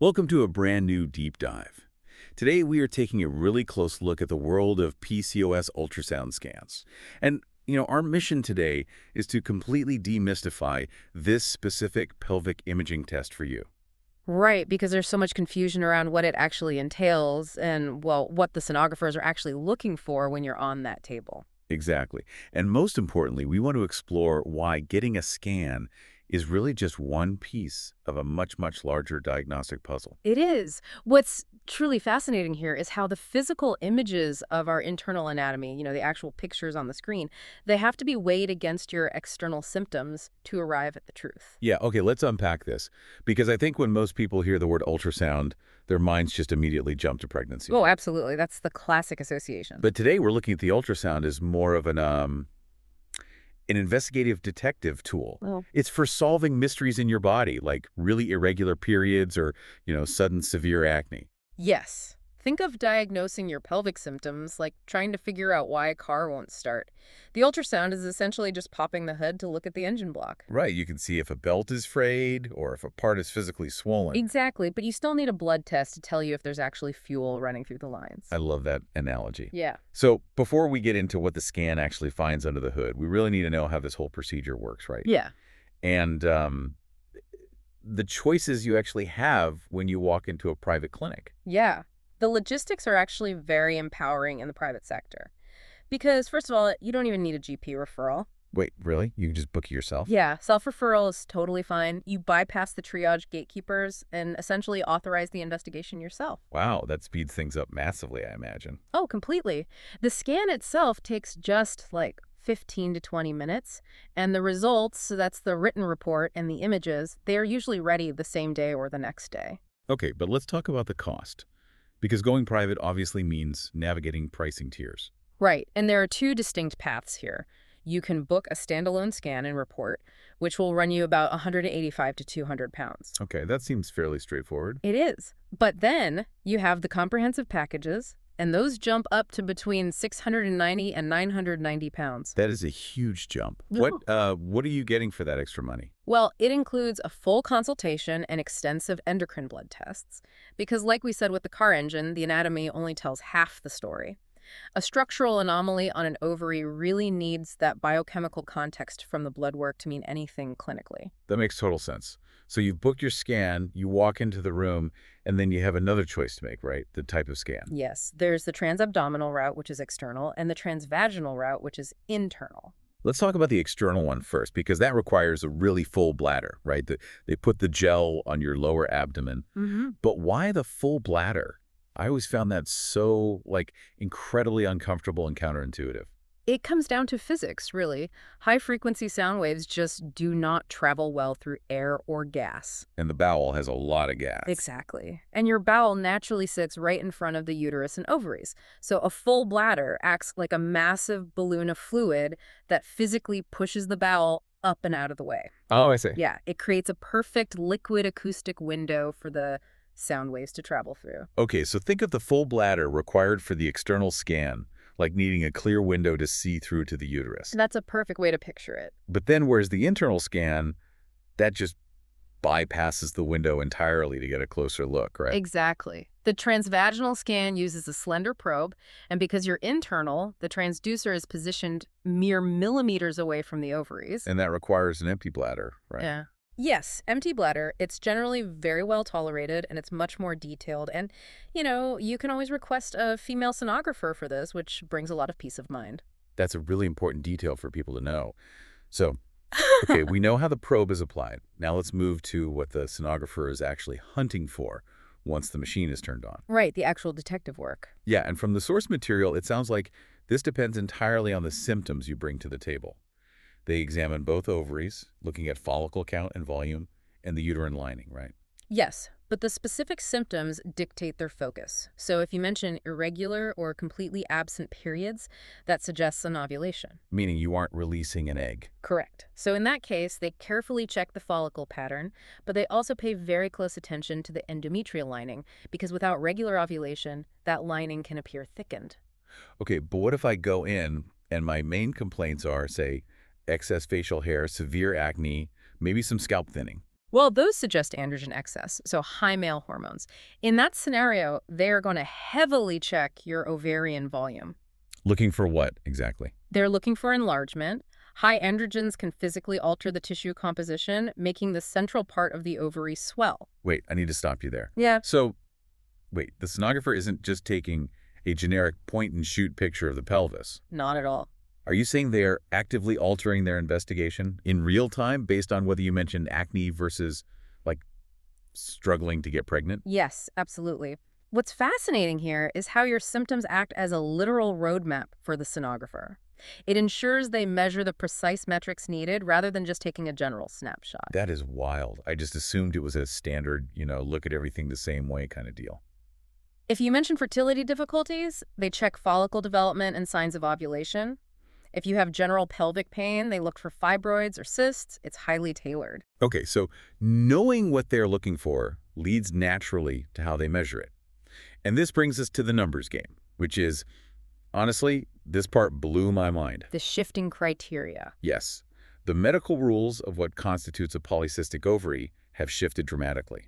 Welcome to a brand new deep dive. Today we are taking a really close look at the world of PCOS ultrasound scans. And our mission today is to completely demystify this specific pelvic imaging test for you. Right, because there's so much confusion around what it actually entails and, well, what the sonographers are actually looking for when you're on that table. Exactly. And most importantly, we want to explore why getting a scan is really just one piece of a much, much larger diagnostic puzzle. It is. What's truly fascinating here is how the physical images of our internal anatomy, the actual pictures on the screen, they have to be weighed against your external symptoms to arrive at the truth. Yeah, okay, let's unpack this. Because I think when most people hear the word ultrasound, their minds just immediately jump to pregnancy. Oh, absolutely. That's the classic association. But today we're looking at the ultrasound as more of an investigative detective tool. Well, It's for solving mysteries in your body, like really irregular periods or, sudden severe acne. yes. Think of diagnosing your pelvic symptoms like trying to figure out why a car won't start. The ultrasound is essentially just popping the hood to look at the engine block. Right, you can see if a belt is frayed or if a part is physically swollen. Exactly, but you still need a blood test to tell you if there's actually fuel running through the lines. I love that analogy. Yeah. So before we get into what the scan actually finds under the hood, we really need to know how this whole procedure works, right? Yeah. And the choices you actually have when you walk into a private clinic. Yeah. The logistics are actually very empowering in the private sector. Because, first of all, you don't even need a GP referral. Wait, really? You can just book it yourself? Yeah, self-referral is totally fine. You bypass the triage gatekeepers and essentially authorize the investigation yourself. Wow, that speeds things up massively, I imagine. Oh, completely. The scan itself takes just like 15 to 20 minutes, and the results, so that's the written report and the images, they are usually ready the same day or the next day. Okay, but let's talk about the cost. Because going private obviously means navigating pricing tiers. Right, and there are two distinct paths here. You can book a standalone scan and report, which will run you about 185 to 200 pounds. Okay, that seems fairly straightforward. It is. But then you have the comprehensive packages, and those jump up to between 690 and 990 pounds. That is a huge jump. Yeah. What are you getting for that extra money? Well, it includes a full consultation and extensive endocrine blood tests, because like we said with the car engine, the anatomy only tells half the story. A structural anomaly on an ovary really needs that biochemical context from the blood work to mean anything clinically. That makes total sense. So you've booked your scan, you walk into the room, and then you have another choice to make, right? The type of scan. Yes, there's the transabdominal route, which is external, and the transvaginal route, which is internal. Let's talk about the external one first, because that requires a really full bladder, right? They put the gel on your lower abdomen. Mm-hmm. But why the full bladder? I always found that so, incredibly uncomfortable and counterintuitive. It comes down to physics, really. High-frequency sound waves just do not travel well through air or gas. And the bowel has a lot of gas. Exactly. And your bowel naturally sits right in front of the uterus and ovaries. So a full bladder acts like a massive balloon of fluid that physically pushes the bowel up and out of the way. Oh, I see. Yeah, it creates a perfect liquid acoustic window for the sound waves to travel through. Okay, so think of the full bladder required for the external scan, like needing a clear window to see through to the uterus. That's a perfect way to picture it. But then whereas the internal scan, that just bypasses the window entirely to get a closer look, right? Exactly. The transvaginal scan uses a slender probe, and because you're internal, the transducer is positioned mere millimeters away from the ovaries. And that requires an empty bladder, right? Yeah. Yes, empty bladder. It's generally very well tolerated and it's much more detailed. And, you can always request a female sonographer for this, which brings a lot of peace of mind. That's a really important detail for people to know. So, okay, we know how the probe is applied. Now let's move to what the sonographer is actually hunting for once the machine is turned on. Right, the actual detective work. Yeah, and from the source material, it sounds like this depends entirely on the symptoms you bring to the table. They examine both ovaries, looking at follicle count and volume, and the uterine lining, right? Yes, but the specific symptoms dictate their focus. So if you mention irregular or completely absent periods, that suggests an ovulation. Meaning you aren't releasing an egg. Correct. So in that case, they carefully check the follicle pattern, but they also pay very close attention to the endometrial lining, because without regular ovulation, that lining can appear thickened. Okay, but what if I go in and my main complaints are, say, excess facial hair, severe acne, maybe some scalp thinning? Well, those suggest androgen excess, so high male hormones. In that scenario, they're going to heavily check your ovarian volume. Looking for what, exactly? They're looking for enlargement. High androgens can physically alter the tissue composition, making the central part of the ovary swell. Wait, I need to stop you there. Yeah. So, wait, the sonographer isn't just taking a generic point-and-shoot picture of the pelvis. Not at all. Are you saying they are actively altering their investigation in real time based on whether you mentioned acne versus, like, struggling to get pregnant? Yes, absolutely. What's fascinating here is how your symptoms act as a literal roadmap for the sonographer. It ensures they measure the precise metrics needed rather than just taking a general snapshot. That is wild. I just assumed it was a standard, look at everything the same way kind of deal. If you mention fertility difficulties, they check follicle development and signs of ovulation. If you have general pelvic pain, they look for fibroids or cysts. It's highly tailored. Okay, so knowing what they're looking for leads naturally to how they measure it. And this brings us to the numbers game, which is, honestly, this part blew my mind. The shifting criteria. Yes, the medical rules of what constitutes a polycystic ovary have shifted dramatically.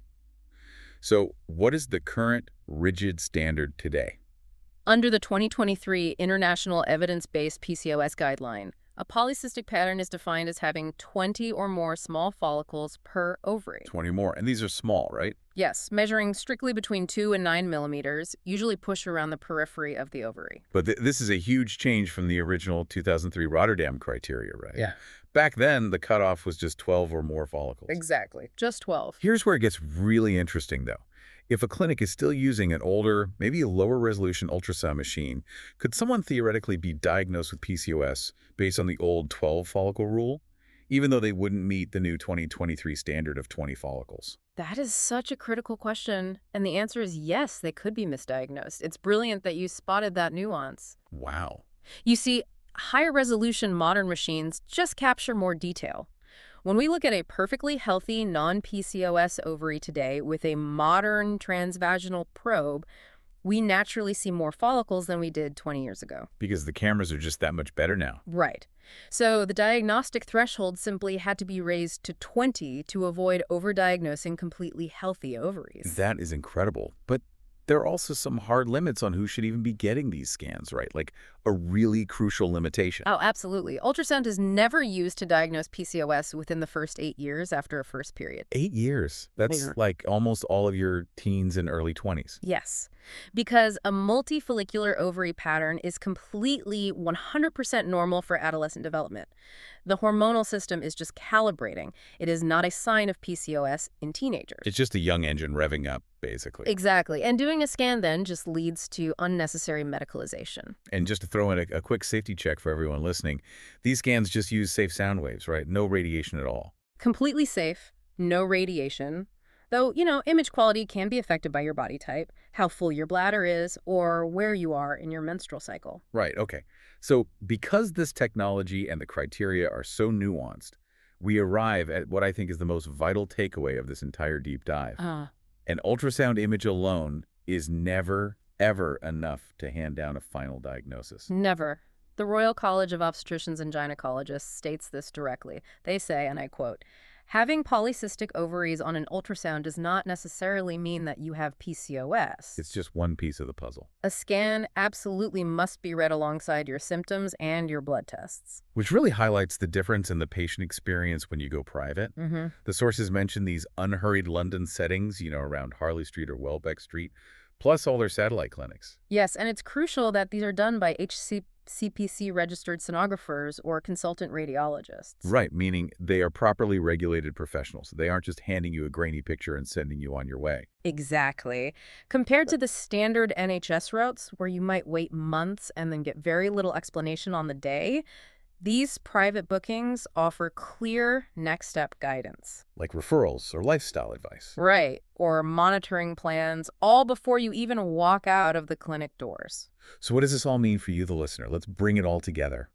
So what is the current rigid standard today? Under the 2023 International Evidence-Based PCOS Guideline, a polycystic pattern is defined as having 20 or more small follicles per ovary. 20 more, and these are small, right? Yes, measuring strictly between 2 and 9 millimeters, usually push around the periphery of the ovary. But this is a huge change from the original 2003 Rotterdam criteria, right? Yeah. Back then, the cutoff was just 12 or more follicles. Exactly. Just 12. Here's where it gets really interesting, though. If a clinic is still using an older, maybe a lower resolution ultrasound machine, could someone theoretically be diagnosed with PCOS based on the old 12 follicle rule, even though they wouldn't meet the new 2023 standard of 20 follicles? That is such a critical question, and the answer is yes, they could be misdiagnosed. It's brilliant that you spotted that nuance. Wow. You see, higher resolution modern machines just capture more detail. When we look at a perfectly healthy non-PCOS ovary today with a modern transvaginal probe, we naturally see more follicles than we did 20 years ago. Because the cameras are just that much better now. Right. So the diagnostic threshold simply had to be raised to 20 to avoid overdiagnosing completely healthy ovaries. That is incredible. But there are also some hard limits on who should even be getting these scans, right? Like a really crucial limitation. Oh, absolutely. Ultrasound is never used to diagnose PCOS within the first 8 years after a first period. 8 years. That's like almost all of your teens and early 20s. Yes, because a multifollicular ovary pattern is completely 100% normal for adolescent development. The hormonal system is just calibrating. It is not a sign of PCOS in teenagers. It's just a young engine revving up, basically. Exactly. And doing a scan then just leads to unnecessary medicalization. And just to throw in a quick safety check for everyone listening, these scans just use safe sound waves, right? No radiation at all. Completely safe, no radiation. Though, image quality can be affected by your body type, how full your bladder is, or where you are in your menstrual cycle. Right, okay. So because this technology and the criteria are so nuanced, we arrive at what I think is the most vital takeaway of this entire deep dive. An ultrasound image alone is never, ever enough to hand down a final diagnosis. Never. The Royal College of Obstetricians and Gynecologists states this directly. They say, and I quote, "Having polycystic ovaries on an ultrasound does not necessarily mean that you have PCOS. It's just one piece of the puzzle." A scan absolutely must be read alongside your symptoms and your blood tests. Which really highlights the difference in the patient experience when you go private. The sources mention these unhurried London settings, around Harley Street or Welbeck Street, plus all their satellite clinics. Yes, and it's crucial that these are done by HCPC-registered sonographers or consultant radiologists. Right, meaning they are properly regulated professionals. They aren't just handing you a grainy picture and sending you on your way. Exactly. Compared to the standard NHS routes, where you might wait months and then get very little explanation on the day, these private bookings offer clear next step guidance. Like referrals or lifestyle advice. Right, or monitoring plans, all before you even walk out of the clinic doors. So what does this all mean for you, the listener? Let's bring it all together.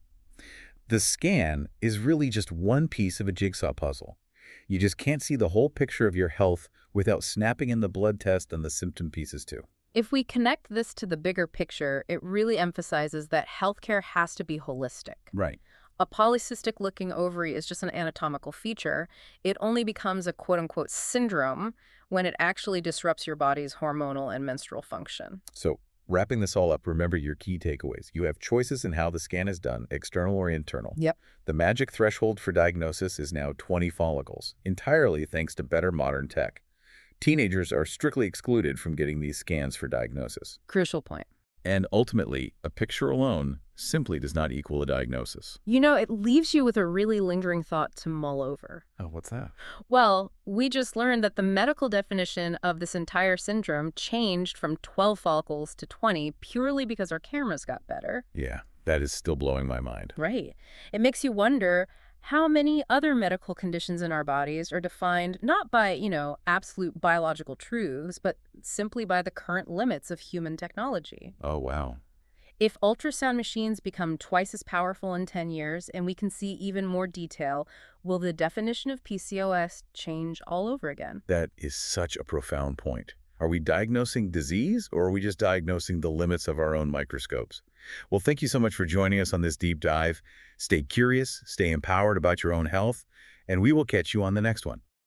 The scan is really just one piece of a jigsaw puzzle. You just can't see the whole picture of your health without snapping in the blood test and the symptom pieces too. If we connect this to the bigger picture, it really emphasizes that healthcare has to be holistic. Right. A polycystic-looking ovary is just an anatomical feature. It only becomes a quote-unquote syndrome when it actually disrupts your body's hormonal and menstrual function. So, wrapping this all up, remember your key takeaways. You have choices in how the scan is done, external or internal. Yep. The magic threshold for diagnosis is now 20 follicles, entirely thanks to better modern tech. Teenagers are strictly excluded from getting these scans for diagnosis. Crucial point. And ultimately, a picture alone simply does not equal a diagnosis. You know, it leaves you with a really lingering thought to mull over. Oh, what's that? Well, we just learned that the medical definition of this entire syndrome changed from 12 follicles to 20 purely because our cameras got better. Yeah, that is still blowing my mind. Right. It makes you wonder how many other medical conditions in our bodies are defined not by, absolute biological truths, but simply by the current limits of human technology. Oh, wow. If ultrasound machines become twice as powerful in 10 years and we can see even more detail, will the definition of PCOS change all over again? That is such a profound point. Are we diagnosing disease, or are we just diagnosing the limits of our own microscopes? Well, thank you so much for joining us on this deep dive. Stay curious, stay empowered about your own health, and we will catch you on the next one.